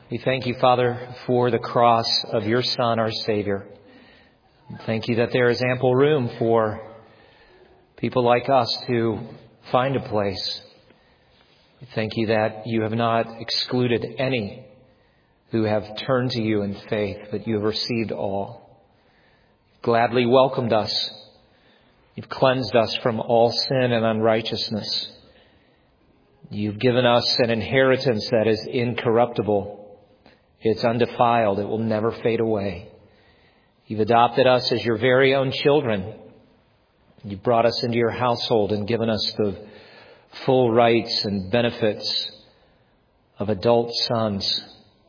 We thank you, Father, for the cross of your Son, our Savior. Thank you that there is ample room for people like us to find a place. We thank you that you have not excluded any who have turned to you in faith, but you have received all. You've gladly welcomed us. You've cleansed us from all sin and unrighteousness. You've given us an inheritance that is incorruptible. It's undefiled. It will never fade away. You've adopted us as your very own children. You've brought us into your household and given us the full rights and benefits of adult sons.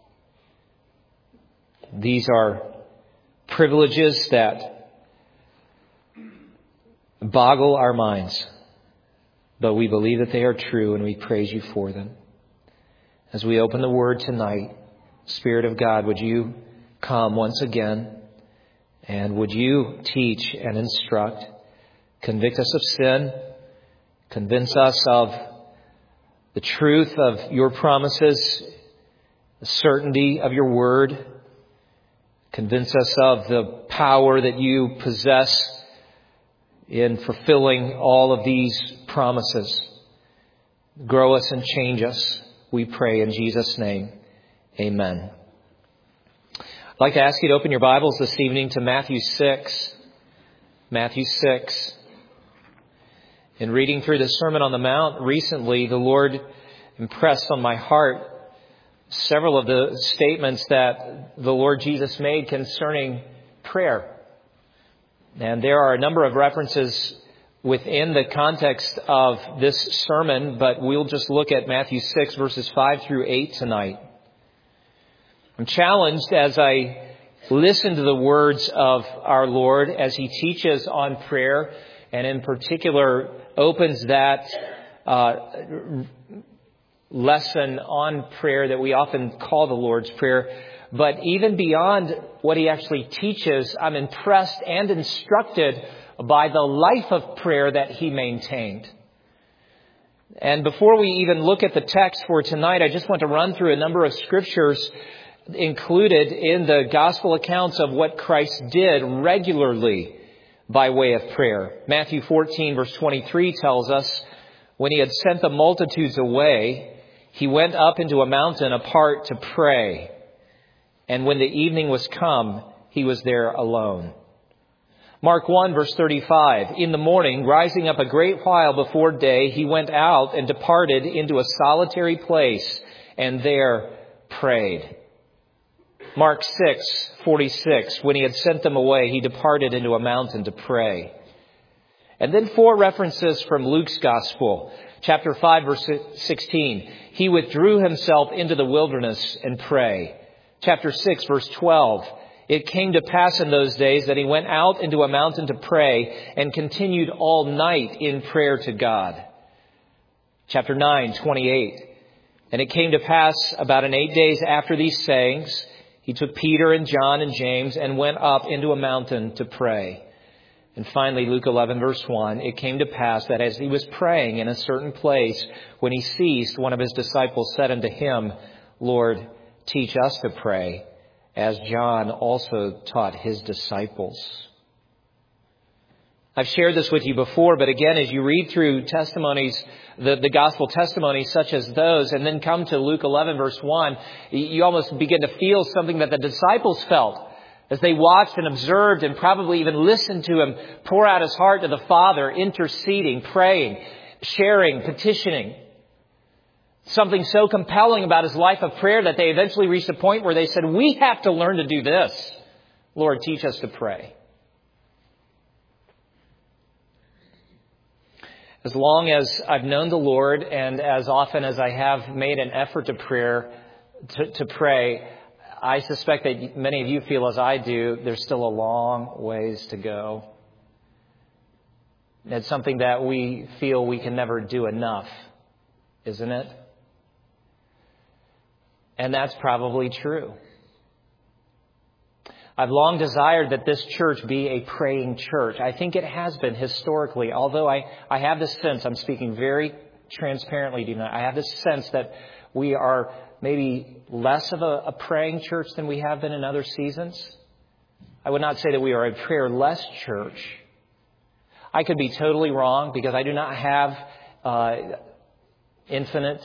These are privileges that boggle our minds, but we believe that they are true and we praise you for them. As we open the Word tonight, Spirit of God, would you come once again and would you teach and instruct, convict us of sin, convince us of the truth of your promises, the certainty of your word, convince us of the power that you possess in fulfilling all of these promises. Grow us and change us, we pray in Jesus' name. Amen. I'd like to ask you to open your Bibles this evening to Matthew 6. Matthew 6. In reading through the Sermon on the Mount recently, the Lord impressed on my heart several of the statements that the Lord Jesus made concerning prayer. And there are a number of references within the context of this sermon, but we'll just look at Matthew 6, verses 5 through 8 tonight. I'm challenged as I listen to the words of our Lord as He teaches on prayer, and in particular opens that lesson on prayer that we often call the Lord's Prayer. But even beyond what He actually teaches, I'm impressed and instructed by the life of prayer that He maintained. And before we even look at the text for tonight, I just want to run through a number of scriptures included in the gospel accounts of what Christ did regularly by way of prayer. Matthew 14, verse 23 tells us, when He had sent the multitudes away, He went up into a mountain apart to pray. And when the evening was come, He was there alone. Mark 1, verse 35, in the morning, rising up a great while before day, He went out and departed into a solitary place, and there prayed. Mark 6:46, when He had sent them away, He departed into a mountain to pray. And then 4 references from Luke's Gospel. Chapter 5, verse 16, He withdrew Himself into the wilderness and prayed. Chapter 6, verse 12, it came to pass in those days that He went out into a mountain to pray and continued all night in prayer to God. Chapter 9:28, and it came to pass about 8 days after these sayings, He took Peter and John and James and went up into a mountain to pray. And finally, Luke 11, verse 1, it came to pass that as He was praying in a certain place, when He ceased, one of His disciples said unto Him, Lord, teach us to pray, as John also taught his disciples. I've shared this with you before, but again, as you read through testimonies, the gospel testimonies such as those, and then come to Luke 11, verse 1, you almost begin to feel something that the disciples felt as they watched and observed and probably even listened to Him pour out His heart to the Father, interceding, praying, sharing, petitioning. Something so compelling about His life of prayer that they eventually reached a point where they said, we have to learn to do this. Lord, teach us to pray. As long as I've known the Lord and as often as I have made an effort to pray, I suspect that many of you feel as I do, there's still a long ways to go. It's something that we feel we can never do enough, isn't it? And that's probably true. I've long desired that this church be a praying church. I think it has been historically, although I have this sense, I'm speaking very transparently, I have this sense that we are maybe less of a praying church than we have been in other seasons. I would not say that we are a prayerless church. I could be totally wrong because I do not have infinite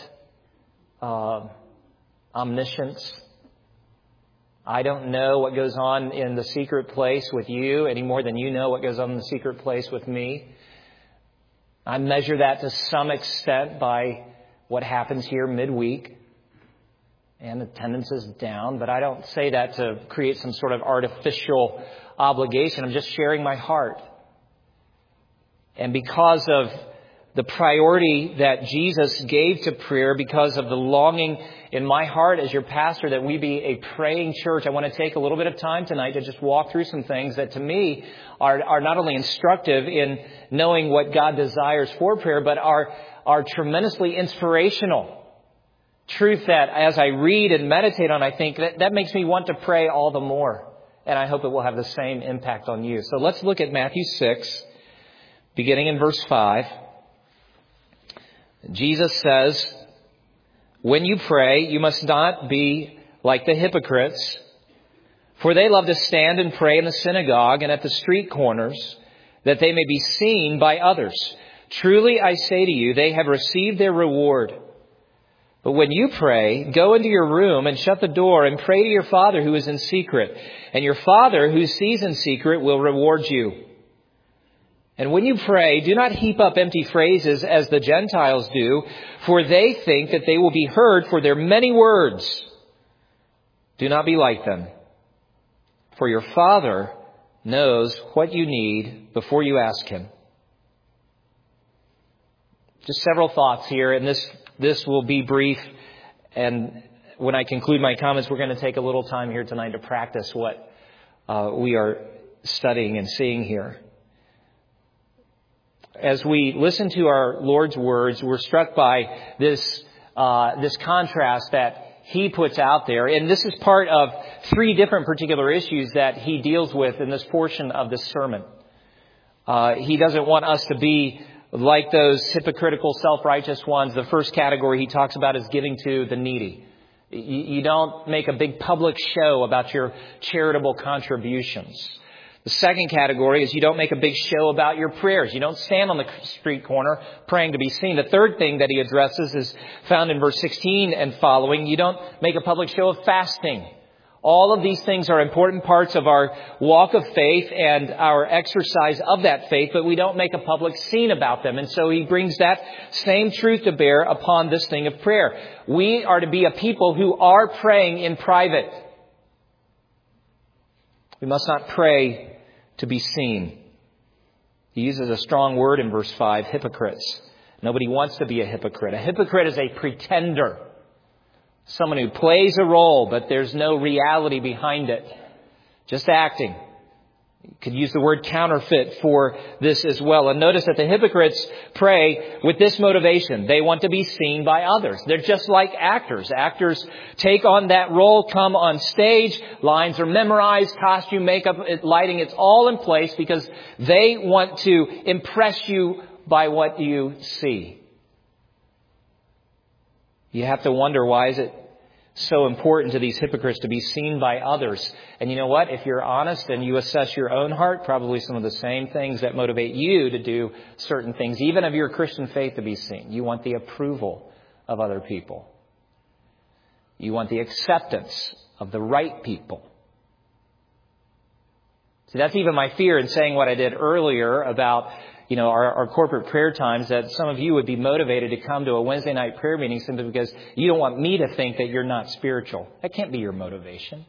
omniscience. I don't know what goes on in the secret place with you any more than you know what goes on in the secret place with me. I measure that to some extent by what happens here midweek, and attendance is down, but I don't say that to create some sort of artificial obligation. I'm just sharing my heart. And because of the priority that Jesus gave to prayer, because of the longing in my heart as your pastor that we be a praying church, I want to take a little bit of time tonight to just walk through some things that to me are not only instructive in knowing what God desires for prayer, but are tremendously inspirational. Truth that as I read and meditate on, I think that makes me want to pray all the more. And I hope it will have the same impact on you. So let's look at Matthew 6, beginning in verse 5. Jesus says, "When you pray, you must not be like the hypocrites, for they love to stand and pray in the synagogue and at the street corners, that they may be seen by others. Truly, I say to you, they have received their reward. But when you pray, go into your room and shut the door and pray to your Father who is in secret, and your Father who sees in secret will reward you. And when you pray, do not heap up empty phrases as the Gentiles do, for they think that they will be heard for their many words. Do not be like them, for your Father knows what you need before you ask Him." Just several thoughts here, and this will be brief. And when I conclude my comments, we're going to take a little time here tonight to practice what we are studying and seeing here. As we listen to our Lord's words, we're struck by this contrast that He puts out there. And this is part of three different particular issues that He deals with in this portion of this sermon. He doesn't want us to be like those hypocritical, self-righteous ones. The first category He talks about is giving to the needy. You don't make a big public show about your charitable contributions. The second category is you don't make a big show about your prayers. You don't stand on the street corner praying to be seen. The third thing that He addresses is found in verse 16 and following. You don't make a public show of fasting. All of these things are important parts of our walk of faith and our exercise of that faith, but we don't make a public scene about them. And so He brings that same truth to bear upon this thing of prayer. We are to be a people who are praying in private. We must not pray to be seen. He uses a strong word in verse 5, hypocrites. Nobody wants to be a hypocrite. A hypocrite is a pretender. Someone who plays a role, but there's no reality behind it. Just acting. You could use the word counterfeit for this as well. And notice that the hypocrites pray with this motivation. They want to be seen by others. They're just like actors. Actors take on that role, come on stage. Lines are memorized, costume, makeup, lighting. It's all in place because they want to impress you by what you see. You have to wonder, why is it so important to these hypocrites to be seen by others? And you know what? If you're honest and you assess your own heart, probably some of the same things that motivate you to do certain things, even of your Christian faith, to be seen. You want the approval of other people. You want the acceptance of the right people. See, that's even my fear in saying what I did earlier about our corporate prayer times, that some of you would be motivated to come to a Wednesday night prayer meeting simply because you don't want me to think that you're not spiritual. That can't be your motivation.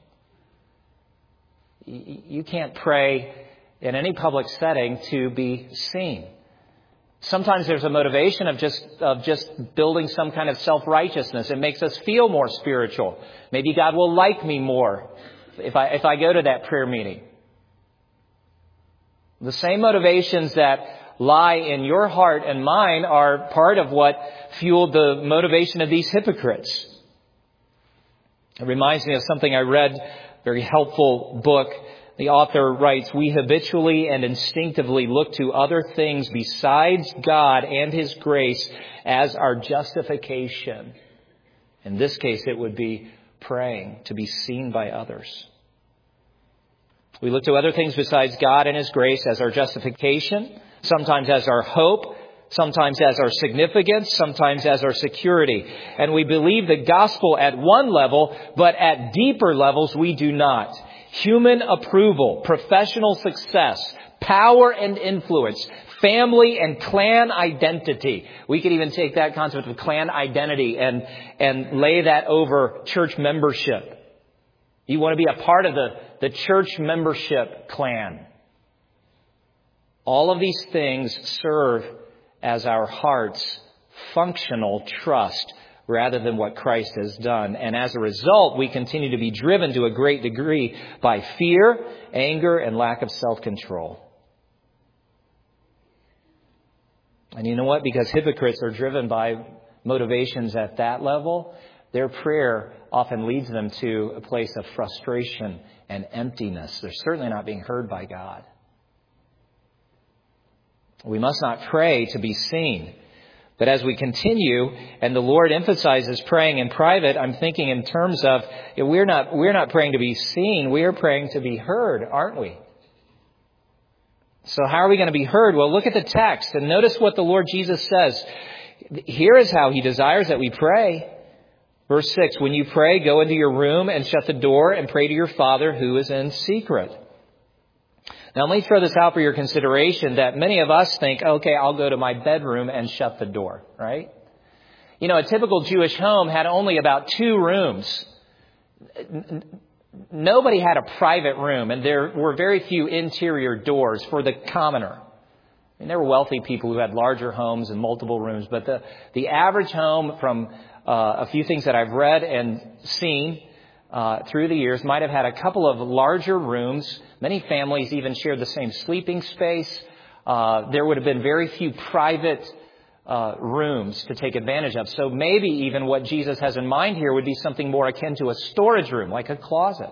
You can't pray in any public setting to be seen. Sometimes there's a motivation of just building some kind of self-righteousness. It makes us feel more spiritual. Maybe God will like me more if I go to that prayer meeting. The same motivations that lie in your heart and mine are part of what fueled the motivation of these hypocrites. It reminds me of something I read, a very helpful book. The author writes, "We habitually and instinctively look to other things besides God and His grace as our justification In this case, it would be praying to be seen by others. We look to other things besides God and His grace as our justification, sometimes as our hope, sometimes as our significance, sometimes as our security. And we believe the gospel at one level, but at deeper levels we do not. Human approval, professional success, power and influence, family and clan identity. We could even take that concept of clan identity and lay that over church membership. You want to be a part of the church membership clan. All of these things serve as our heart's functional trust rather than what Christ has done. And as a result, we continue to be driven to a great degree by fear, anger, and lack of self-control. And you know what? Because hypocrites are driven by motivations at that level, their prayer often leads them to a place of frustration and emptiness. They're certainly not being heard by God. We must not pray to be seen. But as we continue, and the Lord emphasizes praying in private, I'm thinking in terms of we're not praying to be seen, we are praying to be heard, aren't we? So how are we going to be heard? Well, look at the text and notice what the Lord Jesus says. Here is how He desires that we pray. Verse 6, when you pray, go into your room and shut the door and pray to your Father who is in secret. Now, let me throw this out for your consideration that many of us think, okay, I'll go to my bedroom and shut the door, right? You know, a typical Jewish home had only about 2 rooms. Nobody had a private room, and there were very few interior doors for the commoner. I mean, there were wealthy people who had larger homes and multiple rooms, but the average home, from a few things that I've read and seen through the years, might have had a couple of larger rooms. Many families even shared the same sleeping space. There would have been very few private rooms to take advantage of. So maybe even what Jesus has in mind here would be something more akin to a storage room, like a closet.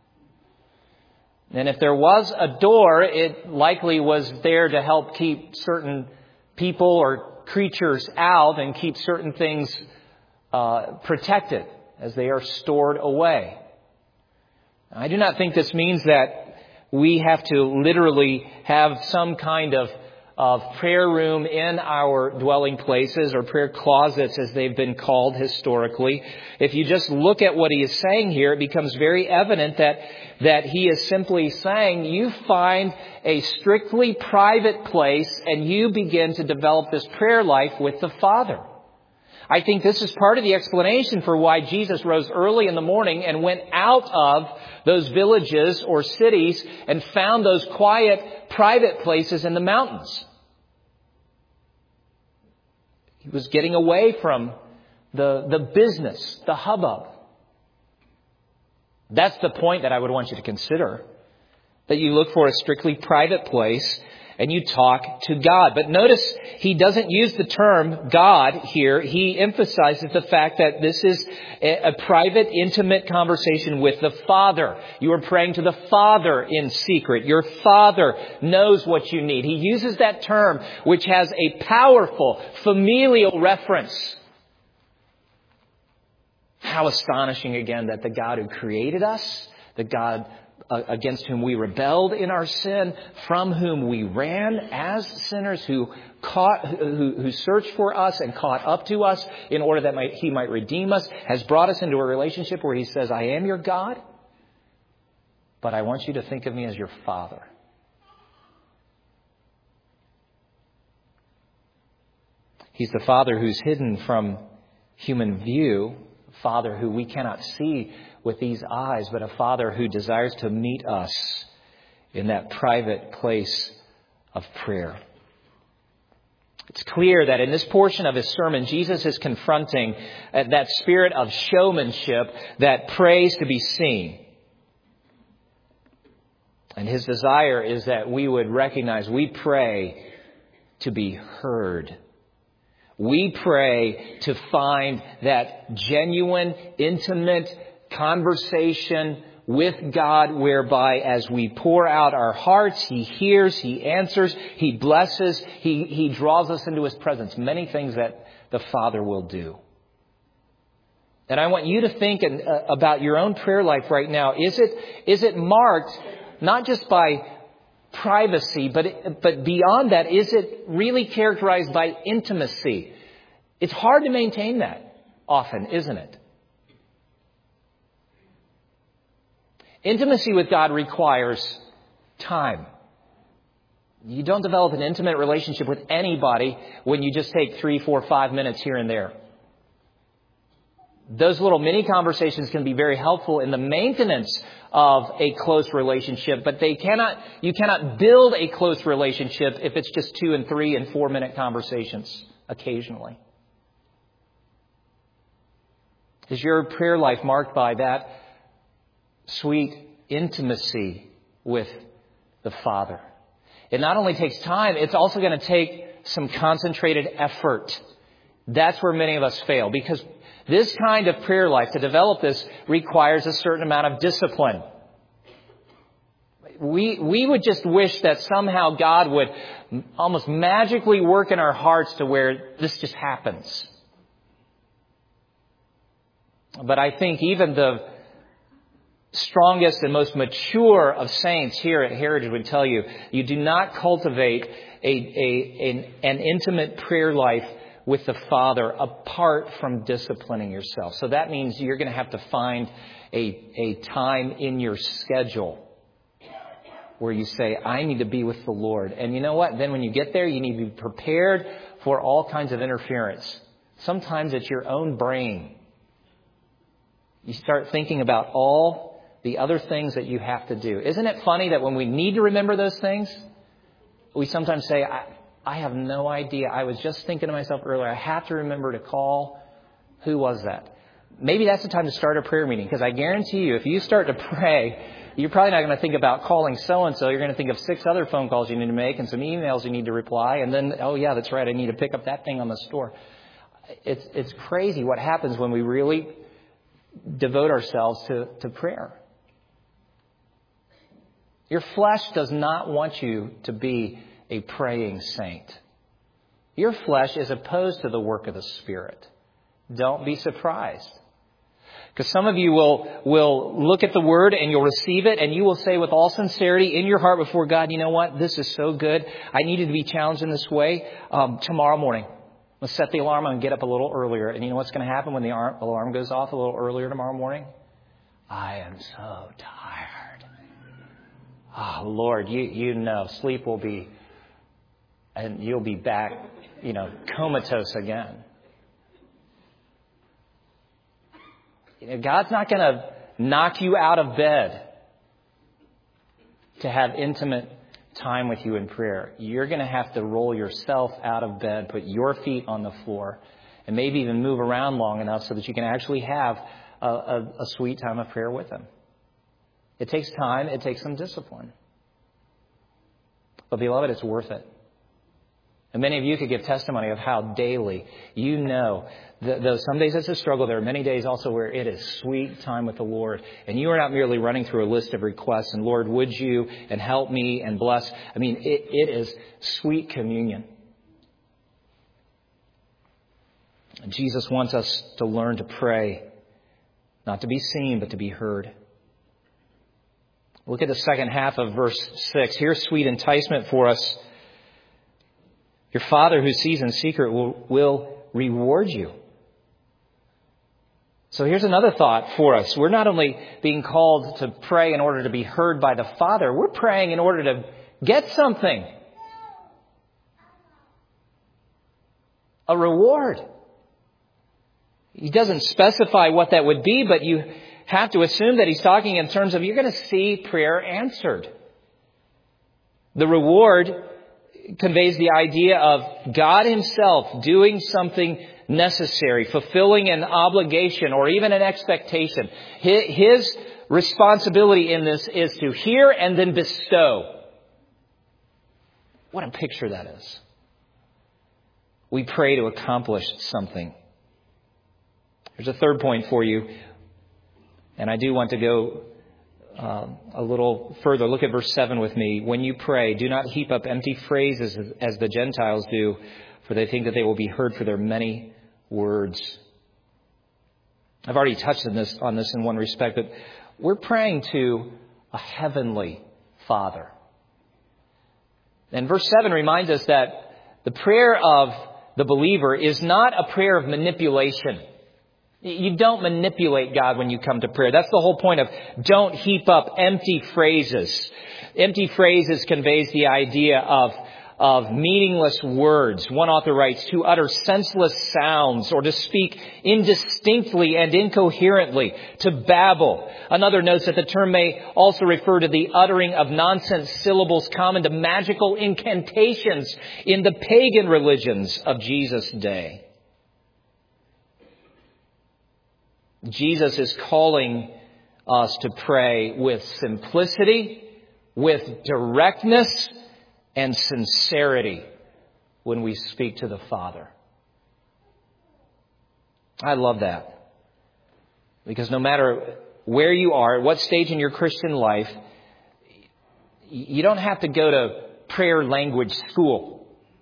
And if there was a door, it likely was there to help keep certain people or creatures out and keep certain things protected as they are stored away. I do not think this means that we have to literally have some kind of prayer room in our dwelling places, or prayer closets as they've been called historically. If you just look at what he is saying here, it becomes very evident that he is simply saying you find a strictly private place and you begin to develop this prayer life with the Father. I think this is part of the explanation for why Jesus rose early in the morning and went out of those villages or cities and found those quiet, private places in the mountains. He was getting away from the business, the hubbub. That's the point that I would want you to consider. That you look for a strictly private place and you talk to God. But notice he doesn't use the term God here. He emphasizes the fact that this is a private, intimate conversation with the Father. You are praying to the Father in secret. Your Father knows what you need. He uses that term, which has a powerful familial reference. How astonishing again that the God who created us, the God against whom we rebelled in our sin, from whom we ran as sinners, who searched for us and caught up to us in order that he might redeem us, has brought us into a relationship where he says, I am your God, but I want you to think of me as your Father. He's the Father who's hidden from human view, Father who we cannot see with these eyes, but a Father who desires to meet us in that private place of prayer. It's clear that in this portion of his sermon, Jesus is confronting that spirit of showmanship that prays to be seen. And his desire is that we would recognize we pray to be heard. We pray to find that genuine, intimate conversation with God, whereby as we pour out our hearts, he hears, he answers, he blesses, he draws us into his presence. Many things that the Father will do. And I want you to think about your own prayer life right now. Is it marked not just by privacy, but beyond that, is it really characterized by intimacy? It's hard to maintain that often, isn't it? Intimacy with God requires time. You don't develop an intimate relationship with anybody when you just take 3, 4, 5 minutes here and there. Those little mini conversations can be very helpful in the maintenance of a close relationship, but you cannot build a close relationship if it's just 2 and 3 and 4 minute conversations occasionally. Is your prayer life marked by that sweet intimacy with the Father? It not only takes time, it's also going to take some concentrated effort. That's where many of us fail, because this kind of prayer life, to develop this, requires a certain amount of discipline. We would just wish that somehow God would almost magically work in our hearts to where this just happens. But I think even the strongest and most mature of saints here at Heritage would tell you, you do not cultivate an intimate prayer life with the Father apart from disciplining yourself. So that means you're going to have to find a time in your schedule where you say, I need to be with the Lord. And you know what? Then when you get there, you need to be prepared for all kinds of interference. Sometimes it's your own brain. You start thinking about all the other things that you have to do. Isn't it funny that when we need to remember those things, we sometimes say, I have no idea. I was just thinking to myself earlier, I have to remember to call. Who was that? Maybe that's the time to start a prayer meeting, because I guarantee you, if you start to pray, you're probably not going to think about calling so-and-so. You're going to think of 6 other phone calls you need to make and some emails you need to reply. And then, oh yeah, that's right, I need to pick up that thing on the store. It's crazy what happens when we really devote ourselves to prayer. Your flesh does not want you to be a praying saint. Your flesh is opposed to the work of the Spirit. Don't be surprised. Because some of you will look at the Word and you'll receive it and you will say with all sincerity in your heart before God, you know what? This is so good. I needed to be challenged in this way tomorrow morning. Let's set the alarm and get up a little earlier. And you know what's going to happen when the alarm goes off a little earlier tomorrow morning? I am so tired. Oh, Lord, you know, sleep will be, and you'll be back, comatose again. God's not going to knock you out of bed to have intimate time with you in prayer. You're going to have to roll yourself out of bed, put your feet on the floor, and maybe even move around long enough so that you can actually have a sweet time of prayer with Him. It takes time. It takes some discipline. But beloved, it's worth it. And many of you could give testimony of how daily you know, though some days it's a struggle, there are many days also where it is sweet time with the Lord. And you are not merely running through a list of requests and Lord, would you and help me and bless. I mean, it is sweet communion. And Jesus wants us to learn to pray, not to be seen, but to be heard. Look at the second half of verse 6. Here's sweet enticement for us. Your Father who sees in secret will reward you. So here's another thought for us. We're not only being called to pray in order to be heard by the Father, we're praying in order to get something. A reward. He doesn't specify what that would be, but you have to assume that he's talking in terms of you're going to see prayer answered. The reward conveys the idea of God Himself doing something necessary, fulfilling an obligation or even an expectation. His responsibility in this is to hear and then bestow. What a picture that is. We pray to accomplish something. There's a third point for you, and I do want to go a little further. Look at verse 7 with me. When you pray, do not heap up empty phrases as the Gentiles do, for they think that they will be heard for their many words. I've already touched on this in one respect, but we're praying to a heavenly Father. And verse 7 reminds us that the prayer of the believer is not a prayer of manipulation. You don't manipulate God when you come to prayer. That's the whole point of don't heap up empty phrases. Empty phrases conveys the idea of meaningless words. One author writes, to utter senseless sounds or to speak indistinctly and incoherently, to babble. Another notes that the term may also refer to the uttering of nonsense syllables common to magical incantations in the pagan religions of Jesus' day. Jesus is calling us to pray with simplicity, with directness, and sincerity when we speak to the Father. I love that. Because no matter where you are, at what stage in your Christian life, you don't have to go to prayer language school.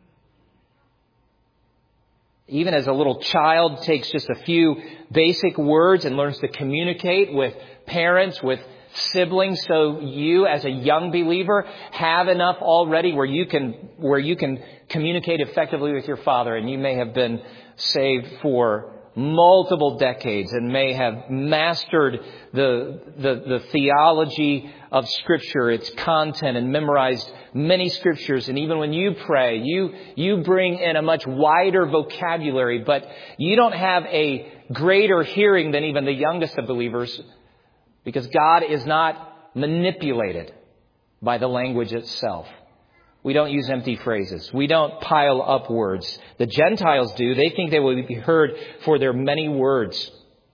Even as a little child takes just a few basic words and learns to communicate with parents, with siblings, so you as a young believer have enough already where you can communicate effectively with your Father. And you may have been saved for multiple decades and may have mastered the theology of Scripture, its content, and memorized many Scriptures. And even when you pray, you bring in a much wider vocabulary, but you don't have a greater hearing than even the youngest of believers, because God is not manipulated by the language itself. We don't use empty phrases. We don't pile up words. The Gentiles do. They think they will be heard for their many words.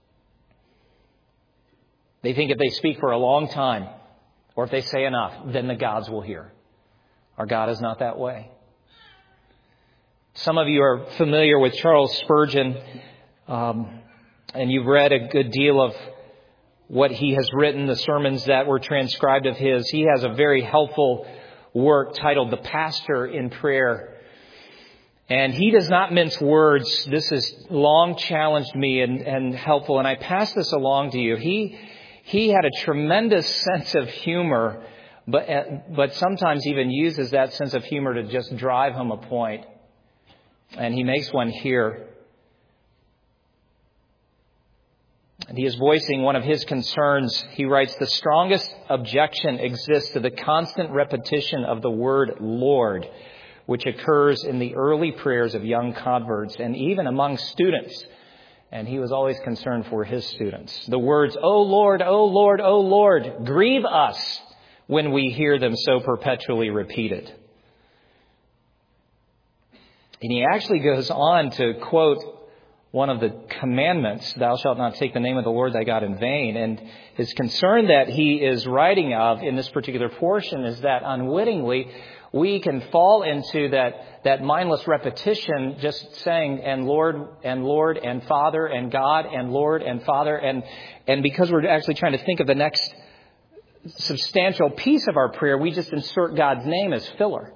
They think if they speak for a long time, or if they say enough, then the gods will hear. Our God is not that way. Some of you are familiar with Charles Spurgeon, and you've read a good deal of what he has written, the sermons that were transcribed of his. He has a very helpful work titled The Pastor in Prayer. And he does not mince words. This has long challenged me and helpful, and I pass this along to you. He had a tremendous sense of humor, but sometimes even uses that sense of humor to just drive home a point. And he makes one here. And he is voicing one of his concerns. He writes, the strongest objection exists to the constant repetition of the word Lord, which occurs in the early prayers of young converts and even among students. And he was always concerned for his students. The words, O Lord, O Lord, O Lord, grieve us when we hear them so perpetually repeated. And he actually goes on to quote one of the commandments, thou shalt not take the name of the Lord thy God in vain. And his concern that he is writing of in this particular portion is that unwittingly we can fall into that mindless repetition, just saying, and Lord, and Father, and God, and Lord, and Father. And because we're actually trying to think of the next substantial piece of our prayer, we just insert God's name as filler.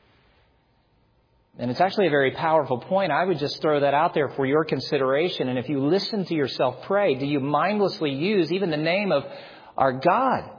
And it's actually a very powerful point. I would just throw that out there for your consideration. And if you listen to yourself pray, do you mindlessly use even the name of our God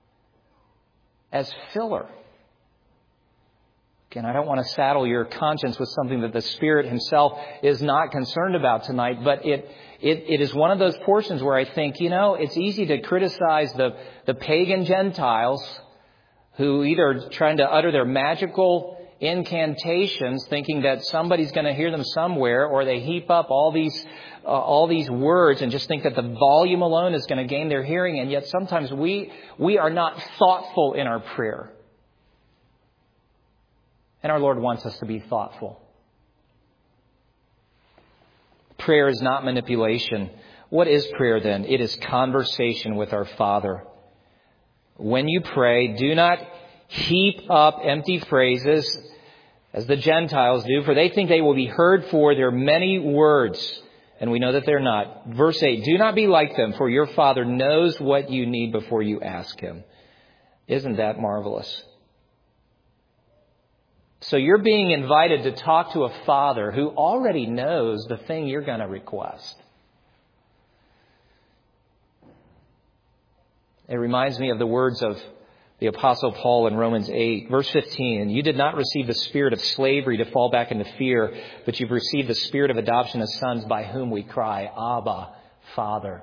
as filler? Again, I don't want to saddle your conscience with something that the Spirit Himself is not concerned about tonight, but it is one of those portions where I think, it's easy to criticize the pagan Gentiles who either trying to utter their magical incantations, thinking that somebody's going to hear them somewhere, or they heap up all these words and just think that the volume alone is going to gain their hearing. And yet sometimes we are not thoughtful in our prayer. And our Lord wants us to be thoughtful. Prayer is not manipulation. What is prayer then? It is conversation with our Father. When you pray, do not heap up empty phrases as the Gentiles do, for they think they will be heard for their many words. And we know that they're not. Verse 8, do not be like them, for your Father knows what you need before you ask Him. Isn't that marvelous? So you're being invited to talk to a Father who already knows the thing you're going to request. It reminds me of the words of the Apostle Paul in Romans 8, verse 15. And you did not receive the spirit of slavery to fall back into fear, but you've received the spirit of adoption as sons, by whom we cry, Abba, Father.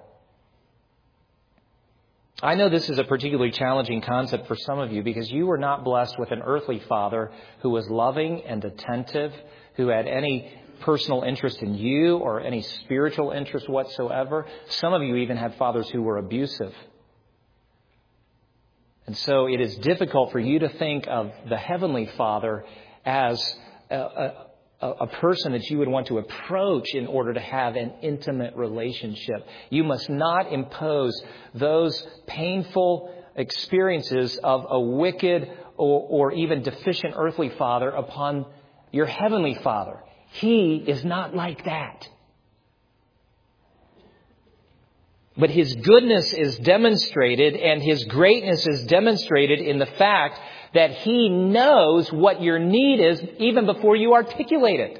I know this is a particularly challenging concept for some of you because you were not blessed with an earthly father who was loving and attentive, who had any personal interest in you or any spiritual interest whatsoever. Some of you even had fathers who were abusive. And so it is difficult for you to think of the Heavenly Father as a person that you would want to approach in order to have an intimate relationship. You must not impose those painful experiences of a wicked or even deficient earthly father upon your Heavenly Father. He is not like that. But His goodness is demonstrated and His greatness is demonstrated in the fact that He knows what your need is even before you articulate it.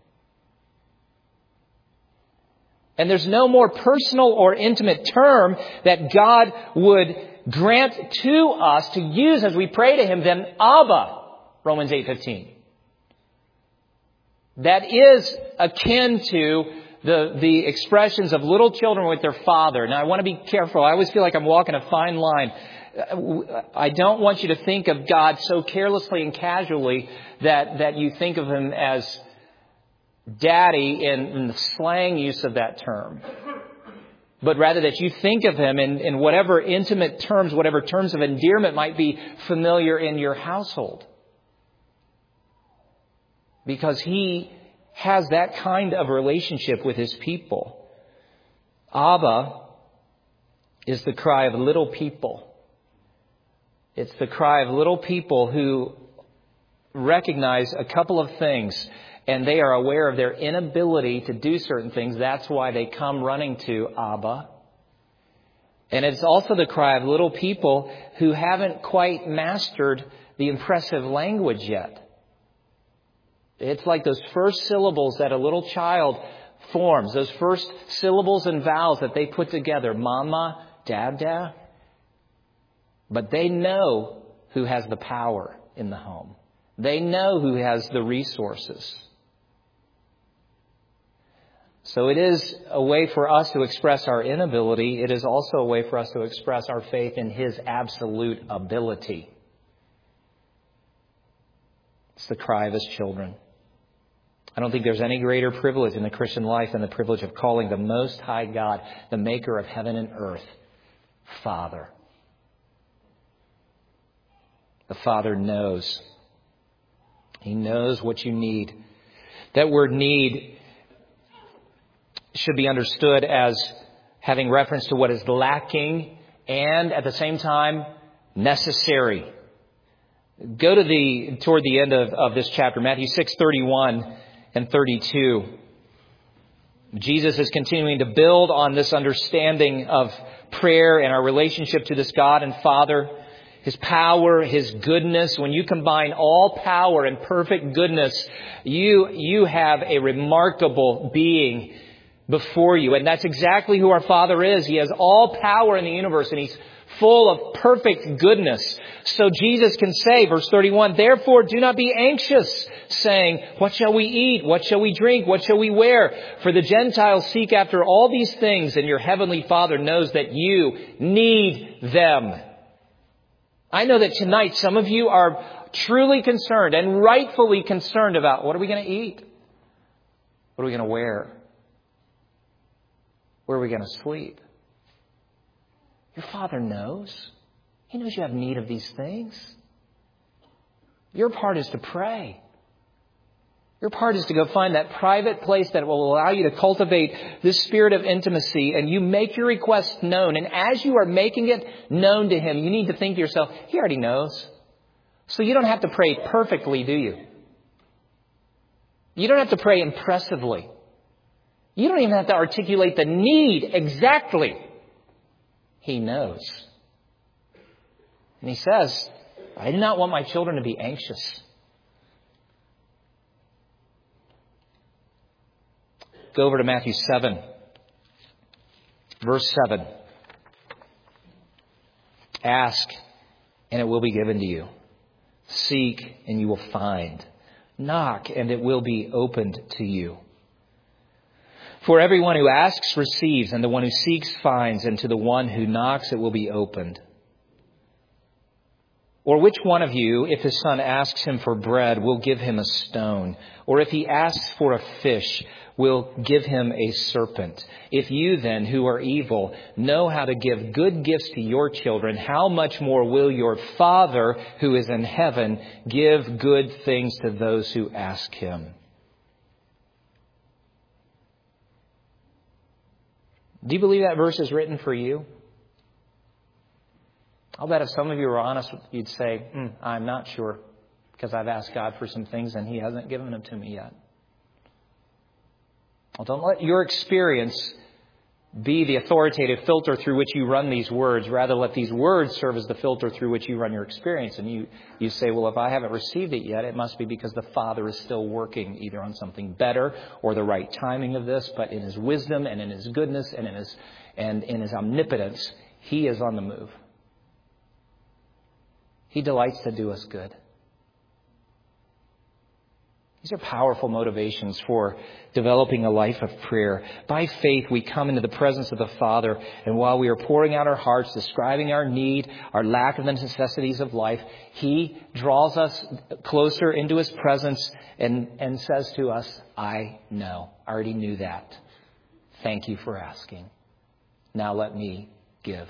And there's no more personal or intimate term that God would grant to us to use as we pray to Him than Abba, Romans 8:15. That is akin to the expressions of little children with their father. Now, I want to be careful. I always feel like I'm walking a fine line. I don't want you to think of God so carelessly and casually that you think of Him as daddy in the slang use of that term. But rather that you think of Him in whatever intimate terms, whatever terms of endearment might be familiar in your household. Because He has that kind of relationship with His people. Abba is the cry of little people. It's the cry of little people who recognize a couple of things, and they are aware of their inability to do certain things. That's why they come running to Abba. And it's also the cry of little people who haven't quite mastered the impressive language yet. It's like those first syllables that a little child forms, those first syllables and vowels that they put together, mama, dada. But they know who has the power in the home. They know who has the resources. So it is a way for us to express our inability. It is also a way for us to express our faith in His absolute ability. It's the cry of His children. I don't think there's any greater privilege in the Christian life than the privilege of calling the Most High God, the Maker of heaven and earth, Father. The Father knows. He knows what you need. That word need should be understood as having reference to what is lacking and at the same time necessary. Go to toward the end of this chapter, Matthew 6:31 and 32. Jesus is continuing to build on this understanding of prayer and our relationship to this God and Father. His power, His goodness. When you combine all power and perfect goodness, you have a remarkable being before you. And that's exactly who our Father is. He has all power in the universe and He's full of perfect goodness. So Jesus can say, verse 31, therefore do not be anxious, saying, what shall we eat? What shall we drink? What shall we wear? For the Gentiles seek after all these things, and your heavenly Father knows that you need them. I know that tonight some of you are truly concerned and rightfully concerned about what are we going to eat? What are we going to wear? Where are we going to sleep? Your Father knows. He knows you have need of these things. Your part is to pray. Your part is to go find that private place that will allow you to cultivate this spirit of intimacy, and you make your request known. And as you are making it known to Him, you need to think to yourself, He already knows. So you don't have to pray perfectly, do you? You don't have to pray impressively. You don't even have to articulate the need exactly. He knows. And He says, I do not want my children to be anxious. Go over to Matthew 7, verse 7. Ask, and it will be given to you. Seek, and you will find. Knock, and it will be opened to you. For everyone who asks receives, and the one who seeks finds, and to the one who knocks it will be opened. Or which one of you, if his son asks him for bread, will give him a stone? Or if he asks for a fish, will give him a serpent? If you then, who are evil, know how to give good gifts to your children, how much more will your Father who is in heaven give good things to those who ask him? Do you believe that verse is written for you? I'll bet if some of you were honest, you'd say, I'm not sure, because I've asked God for some things and He hasn't given them to me yet. Well, don't let your experience be the authoritative filter through which you run these words. Rather, let these words serve as the filter through which you run your experience. And you say, well, if I haven't received it yet, it must be because the Father is still working either on something better or the right timing of this. But in His wisdom and in His goodness and in His omnipotence, He is on the move. He delights to do us good. These are powerful motivations for developing a life of prayer. By faith, we come into the presence of the Father, and while we are pouring out our hearts, describing our need, our lack of the necessities of life, He draws us closer into His presence and says to us, I know. I already knew that. Thank you for asking. Now let me give.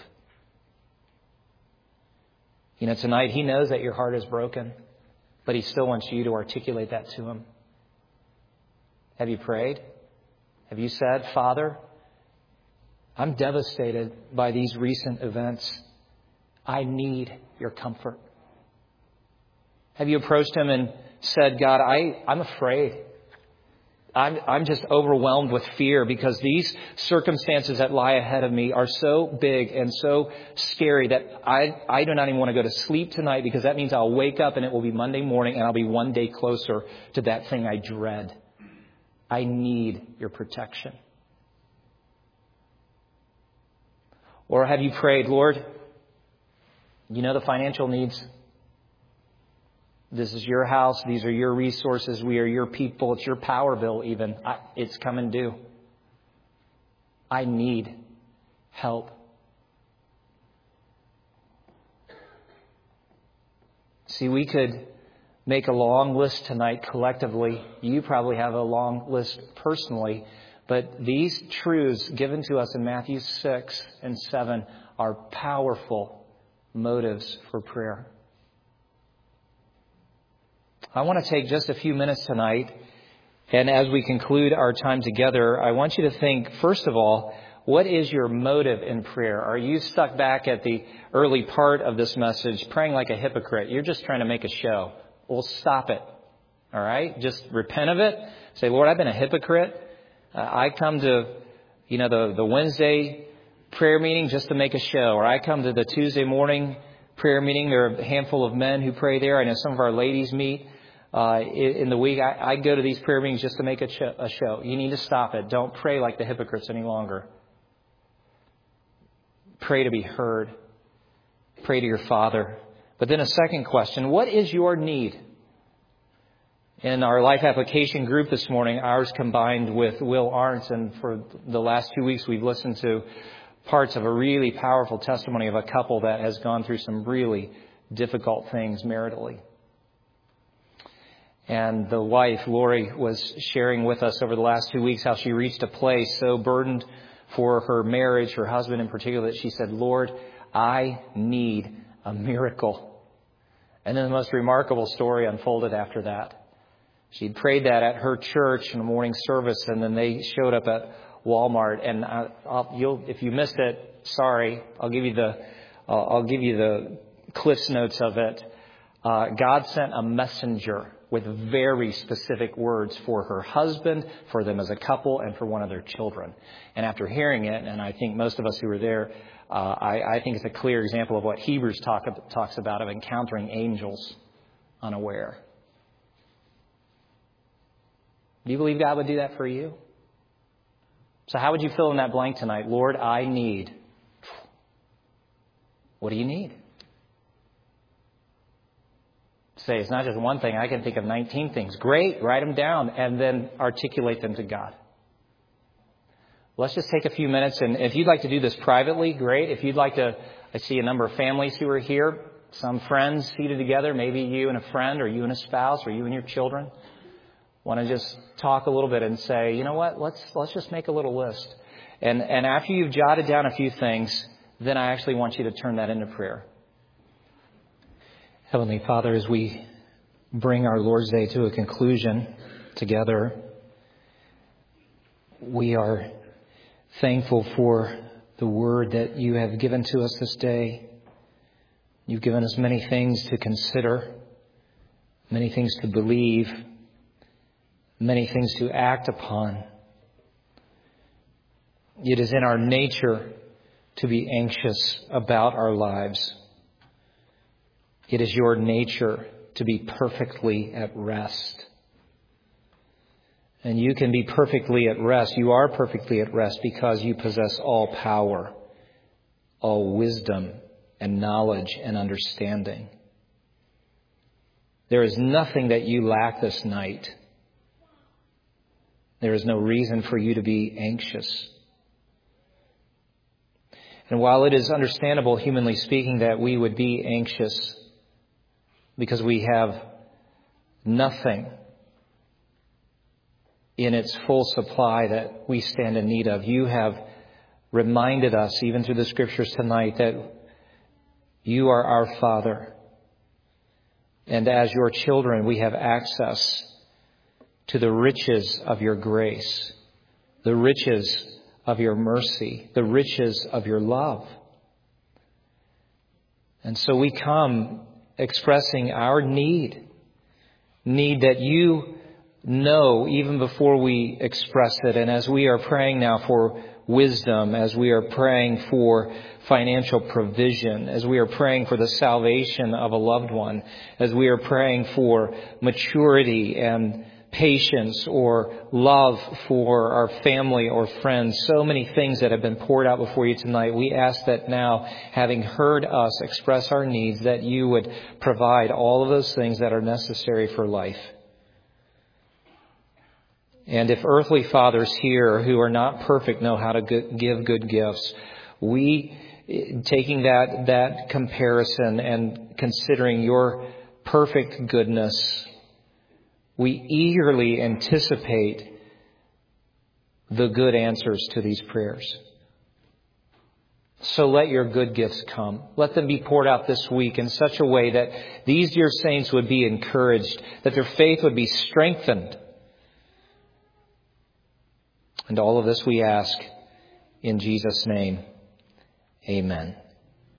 You know, tonight He knows that your heart is broken, but He still wants you to articulate that to Him. Have you prayed? Have you said, Father, I'm devastated by these recent events. I need your comfort. Have you approached Him and said, God, I'm afraid. I'm just overwhelmed with fear because these circumstances that lie ahead of me are so big and so scary that I do not even want to go to sleep tonight, because that means I'll wake up and it will be Monday morning and I'll be one day closer to that thing I dread. I need your protection. Or have you prayed, Lord, you know the financial needs. This is your house. These are your resources. We are your people. It's your power bill even. It's coming due. I need help. See, we could make a long list tonight collectively. You probably have a long list personally. But these truths given to us in Matthew 6 and 7 are powerful motives for prayer. I want to take just a few minutes tonight, and as we conclude our time together, I want you to think, first of all, what is your motive in prayer? Are you stuck back at the early part of this message, praying like a hypocrite? You're just trying to make a show. Well, stop it. All right? Just repent of it. Say, Lord, I've been a hypocrite. I come to, the Wednesday prayer meeting just to make a show, or I come to the Tuesday morning prayer meeting. There are a handful of men who pray there. I know some of our ladies meet in the week. I go to these prayer meetings just to make a show. You need to stop it. Don't pray like the hypocrites any longer. Pray to be heard. Pray to your Father. But then a second question, what is your need? In our life application group this morning, ours combined with Will Arntz, and for the last 2 weeks we've listened to parts of a really powerful testimony of a couple that has gone through some really difficult things maritally. And the wife, Lori, was sharing with us over the last 2 weeks how she reached a place so burdened for her marriage, her husband in particular, that she said, Lord, I need a miracle. And then the most remarkable story unfolded after that. She'd prayed that at her church in the morning service, and then they showed up at Walmart. And if you missed it, sorry, I'll give you the Cliff's Notes of it. God sent a messenger with very specific words for her husband, for them as a couple, and for one of their children. And after hearing it, and I think most of us who were there, I think it's a clear example of what Hebrews talks about, of encountering angels unaware. Do you believe God would do that for you? So how would you fill in that blank tonight? Lord, I need. What do you need? say, it's not just one thing. I can think of 19 things. Great. Write them down and then articulate them to God. Let's just take a few minutes. And if you'd like to do this privately, great. If you'd like to, I see a number of families who are here, some friends seated together, maybe you and a friend or you and a spouse or you and your children. Want to just talk a little bit and say, you know what, let's just make a little list. And after you've jotted down a few things, then I actually want you to turn that into prayer. Heavenly Father, as we bring our Lord's Day to a conclusion together, we are thankful for the word that you have given to us this day. You've given us many things to consider, many things to believe, many things to act upon. It is in our nature to be anxious about our lives. It is your nature to be perfectly at rest. And you can be perfectly at rest. You are perfectly at rest because you possess all power, all wisdom and knowledge and understanding. There is nothing that you lack this night. There is no reason for you to be anxious. And while it is understandable, humanly speaking, that we would be anxious because we have nothing in its full supply that we stand in need of, you have reminded us, even through the Scriptures tonight, that you are our Father. And as your children, we have access to the riches of your grace, the riches of your mercy, the riches of your love. And so we come expressing our need that you know even before we express it. And as we are praying now for wisdom, as we are praying for financial provision, as we are praying for the salvation of a loved one, as we are praying for maturity and patience or love for our family or friends, so many things that have been poured out before you tonight, we ask that now, having heard us express our needs, that you would provide all of those things that are necessary for life. And if earthly fathers here who are not perfect know how to give good gifts, we, taking that comparison and considering your perfect goodness, we eagerly anticipate the good answers to these prayers. So let your good gifts come. Let them be poured out this week in such a way that these dear saints would be encouraged, that their faith would be strengthened. And all of this we ask in Jesus' name. Amen.